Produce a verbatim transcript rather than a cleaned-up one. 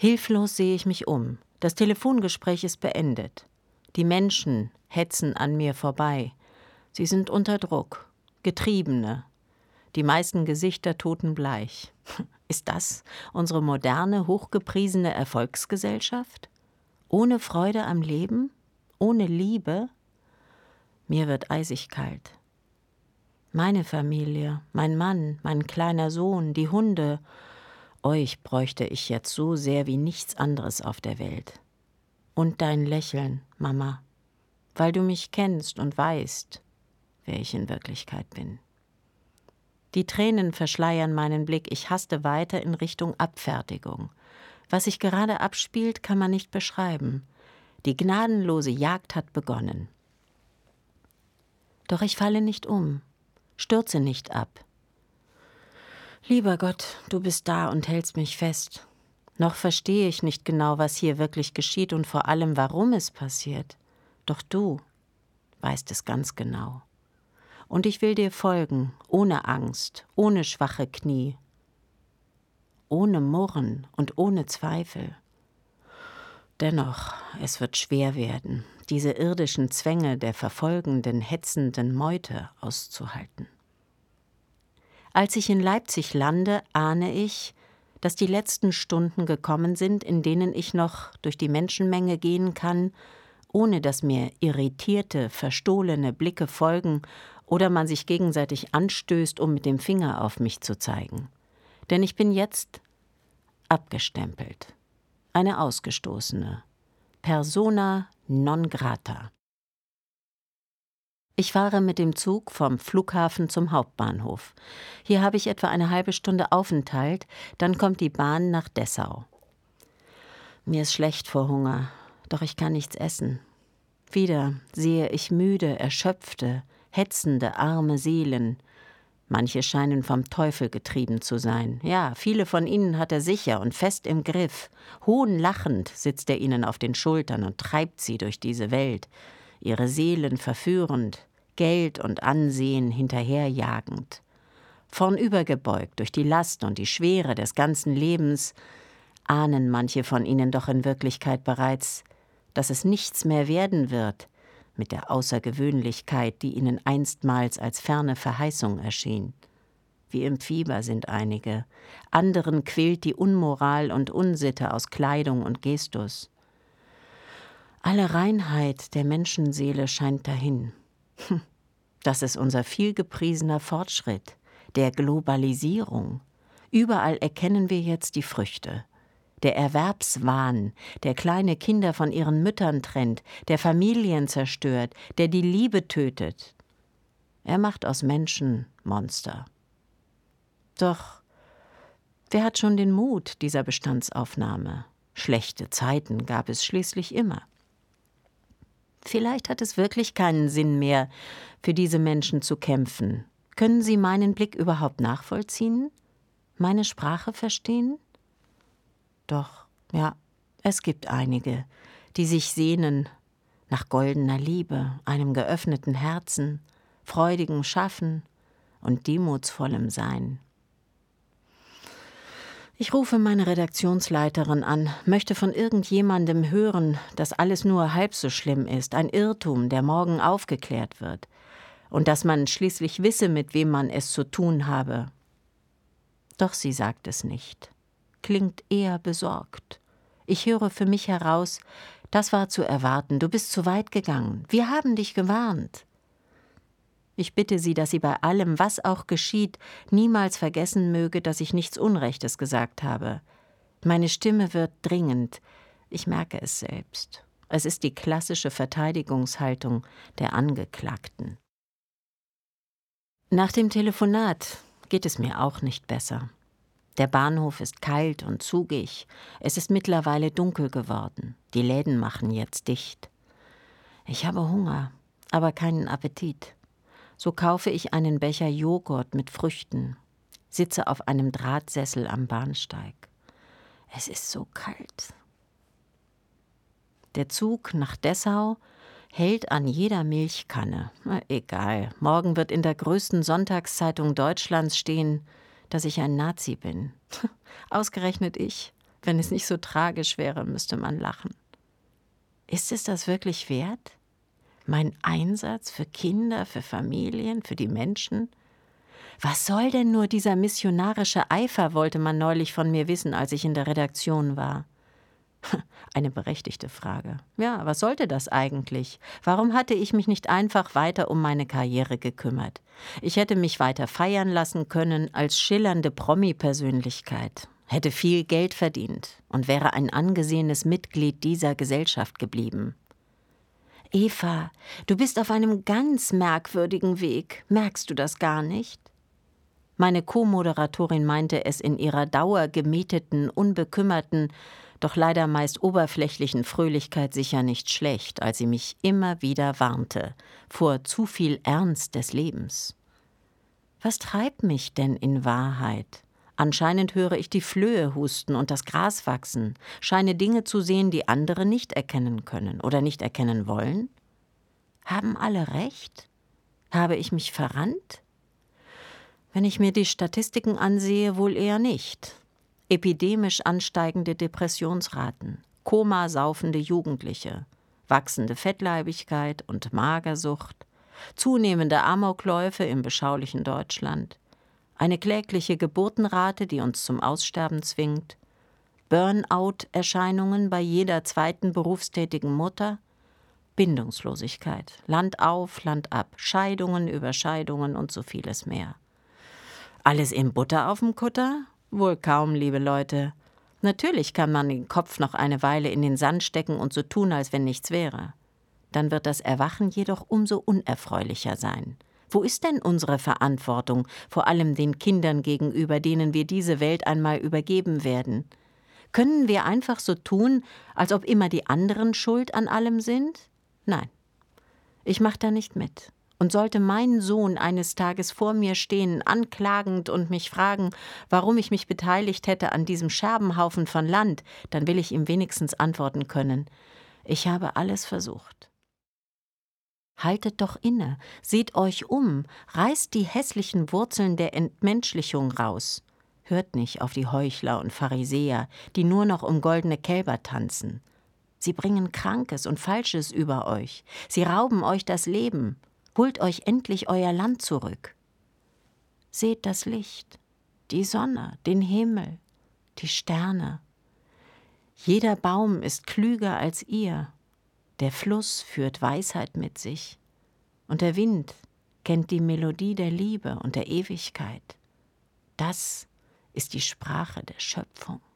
Hilflos sehe ich mich um. Das Telefongespräch ist beendet. Die Menschen hetzen an mir vorbei. Sie sind unter Druck, Getriebene. Die meisten Gesichter totenbleich. Ist das unsere moderne, hochgepriesene Erfolgsgesellschaft? Ohne Freude am Leben? Ohne Liebe? Mir wird eisig kalt. Meine Familie, mein Mann, mein kleiner Sohn, die Hunde, euch bräuchte ich jetzt so sehr wie nichts anderes auf der Welt. Und dein Lächeln, Mama, weil du mich kennst und weißt, wer ich in Wirklichkeit bin. Die Tränen verschleiern meinen Blick, ich haste weiter in Richtung Abfertigung. Was sich gerade abspielt, kann man nicht beschreiben. Die gnadenlose Jagd hat begonnen. Doch ich falle nicht um, stürze nicht ab. Lieber Gott, du bist da und hältst mich fest. Noch verstehe ich nicht genau, was hier wirklich geschieht und vor allem, warum es passiert. Doch du weißt es ganz genau. Und ich will dir folgen, ohne Angst, ohne schwache Knie, ohne Murren und ohne Zweifel. Dennoch, es wird schwer werden, diese irdischen Zwänge der verfolgenden, hetzenden Meute auszuhalten. Als ich in Leipzig lande, ahne ich, dass die letzten Stunden gekommen sind, in denen ich noch durch die Menschenmenge gehen kann, ohne dass mir irritierte, verstohlene Blicke folgen oder man sich gegenseitig anstößt, um mit dem Finger auf mich zu zeigen. Denn ich bin jetzt abgestempelt, eine Ausgestoßene, persona non grata. Ich fahre mit dem Zug vom Flughafen zum Hauptbahnhof. Hier habe ich etwa eine halbe Stunde Aufenthalt, dann kommt die Bahn nach Dessau. Mir ist schlecht vor Hunger, doch ich kann nichts essen. Wieder sehe ich müde, erschöpfte, hetzende, arme Seelen. Manche scheinen vom Teufel getrieben zu sein. Ja, viele von ihnen hat er sicher und fest im Griff. Hohnlachend sitzt er ihnen auf den Schultern und treibt sie durch diese Welt, ihre Seelen verführend, Geld und Ansehen hinterherjagend. Vornübergebeugt durch die Last und die Schwere des ganzen Lebens, ahnen manche von ihnen doch in Wirklichkeit bereits, dass es nichts mehr werden wird mit der Außergewöhnlichkeit, die ihnen einstmals als ferne Verheißung erschien. Wie im Fieber sind einige, anderen quält die Unmoral und Unsitte aus Kleidung und Gestus. Alle Reinheit der Menschenseele scheint dahin. Das ist unser vielgepriesener Fortschritt, der Globalisierung. Überall erkennen wir jetzt die Früchte. Der Erwerbswahn, der kleine Kinder von ihren Müttern trennt, der Familien zerstört, der die Liebe tötet. Er macht aus Menschen Monster. Doch wer hat schon den Mut dieser Bestandsaufnahme? Schlechte Zeiten gab es schließlich immer. Vielleicht hat es wirklich keinen Sinn mehr, für diese Menschen zu kämpfen. Können Sie meinen Blick überhaupt nachvollziehen? Meine Sprache verstehen? Doch, ja, es gibt einige, die sich sehnen nach goldener Liebe, einem geöffneten Herzen, freudigem Schaffen und demutsvollem Sein. Ich rufe meine Redaktionsleiterin an, möchte von irgendjemandem hören, dass alles nur halb so schlimm ist, ein Irrtum, der morgen aufgeklärt wird, und dass man schließlich wisse, mit wem man es zu tun habe. Doch sie sagt es nicht, klingt eher besorgt. Ich höre für mich heraus, das war zu erwarten, du bist zu weit gegangen, wir haben dich gewarnt. Ich bitte sie, dass sie bei allem, was auch geschieht, niemals vergessen möge, dass ich nichts Unrechtes gesagt habe. Meine Stimme wird dringend. Ich merke es selbst. Es ist die klassische Verteidigungshaltung der Angeklagten. Nach dem Telefonat geht es mir auch nicht besser. Der Bahnhof ist kalt und zugig. Es ist mittlerweile dunkel geworden. Die Läden machen jetzt dicht. Ich habe Hunger, aber keinen Appetit. So kaufe ich einen Becher Joghurt mit Früchten, sitze auf einem Drahtsessel am Bahnsteig. Es ist so kalt. Der Zug nach Dessau hält an jeder Milchkanne. Na, egal, morgen wird in der größten Sonntagszeitung Deutschlands stehen, dass ich ein Nazi bin. Ausgerechnet ich. Wenn es nicht so tragisch wäre, müsste man lachen. Ist es das wirklich wert? Mein Einsatz für Kinder, für Familien, für die Menschen? Was soll denn nur dieser missionarische Eifer, wollte man neulich von mir wissen, als ich in der Redaktion war. Eine berechtigte Frage. Ja, was sollte das eigentlich? Warum hatte ich mich nicht einfach weiter um meine Karriere gekümmert? Ich hätte mich weiter feiern lassen können als schillernde Promi-Persönlichkeit, hätte viel Geld verdient und wäre ein angesehenes Mitglied dieser Gesellschaft geblieben. Eva, du bist auf einem ganz merkwürdigen Weg. Merkst du das gar nicht? Meine Co-Moderatorin meinte es in ihrer dauergemieteten, unbekümmerten, doch leider meist oberflächlichen Fröhlichkeit sicher nicht schlecht, als sie mich immer wieder warnte vor zu viel Ernst des Lebens. Was treibt mich denn in Wahrheit? Anscheinend höre ich die Flöhe husten und das Gras wachsen, scheine Dinge zu sehen, die andere nicht erkennen können oder nicht erkennen wollen. Haben alle recht? Habe ich mich verrannt? Wenn ich mir die Statistiken ansehe, wohl eher nicht. Epidemisch ansteigende Depressionsraten, komasaufende Jugendliche, wachsende Fettleibigkeit und Magersucht, zunehmende Amokläufe im beschaulichen Deutschland, eine klägliche Geburtenrate, die uns zum Aussterben zwingt, Burnout-Erscheinungen bei jeder zweiten berufstätigen Mutter, Bindungslosigkeit, Land auf, Land ab, Scheidungen über Scheidungen und so vieles mehr. Alles in Butter auf dem Kutter? Wohl kaum, liebe Leute. Natürlich kann man den Kopf noch eine Weile in den Sand stecken und so tun, als wenn nichts wäre. Dann wird das Erwachen jedoch umso unerfreulicher sein. Wo ist denn unsere Verantwortung, vor allem den Kindern gegenüber, denen wir diese Welt einmal übergeben werden? Können wir einfach so tun, als ob immer die anderen schuld an allem sind? Nein, ich mache da nicht mit. Und sollte mein Sohn eines Tages vor mir stehen, anklagend und mich fragen, warum ich mich beteiligt hätte an diesem Scherbenhaufen von Land, dann will ich ihm wenigstens antworten können: Ich habe alles versucht. Haltet doch inne, seht euch um, reißt die hässlichen Wurzeln der Entmenschlichung raus. Hört nicht auf die Heuchler und Pharisäer, die nur noch um goldene Kälber tanzen. Sie bringen Krankes und Falsches über euch. Sie rauben euch das Leben. Holt euch endlich euer Land zurück. Seht das Licht, die Sonne, den Himmel, die Sterne. Jeder Baum ist klüger als ihr. Der Fluss führt Weisheit mit sich. Und der Wind kennt die Melodie der Liebe und der Ewigkeit. Das ist die Sprache der Schöpfung.